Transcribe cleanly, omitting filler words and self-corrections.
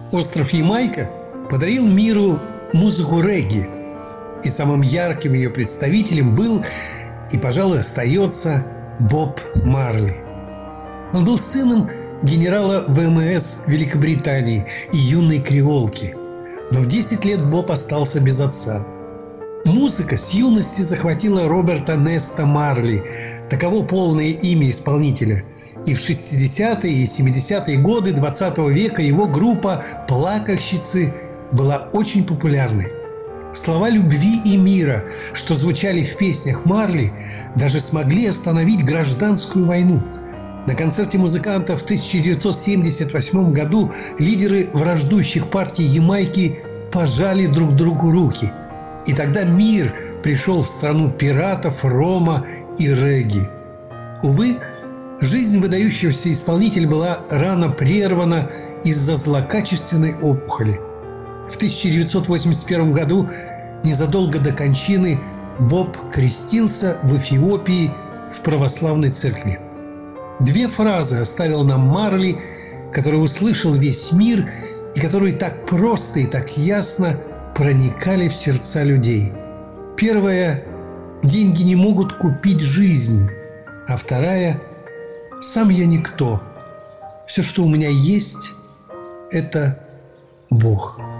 Остров Ямайка подарил миру музыку регги, и самым ярким ее представителем был и, пожалуй, остается Боб Марли. Он был сыном генерала ВМС Великобритании и юной креолки, но в 10 лет Боб остался без отца. Музыка с юности захватила Роберта Неста Марли, таково полное имя исполнителя. И в 60-е и 70-е годы 20 века его группа «Плакальщицы» была очень популярной. Слова любви и мира, что звучали в песнях Марли, даже смогли остановить гражданскую войну. На концерте музыкантов в 1978 году лидеры враждующих партий Ямайки пожали друг другу руки. И тогда мир пришел в страну пиратов, рома и регги. Увы, жизнь выдающегося исполнителя была рано прервана из-за злокачественной опухоли. В 1981 году, незадолго до кончины, Боб крестился в Эфиопии в православной церкви. 2 фразы оставил нам Марли, которые услышал весь мир и которые так просто и так ясно проникали в сердца людей. Первая – деньги не могут купить жизнь, а вторая – сам я никто. Все, что у меня есть – это Бог.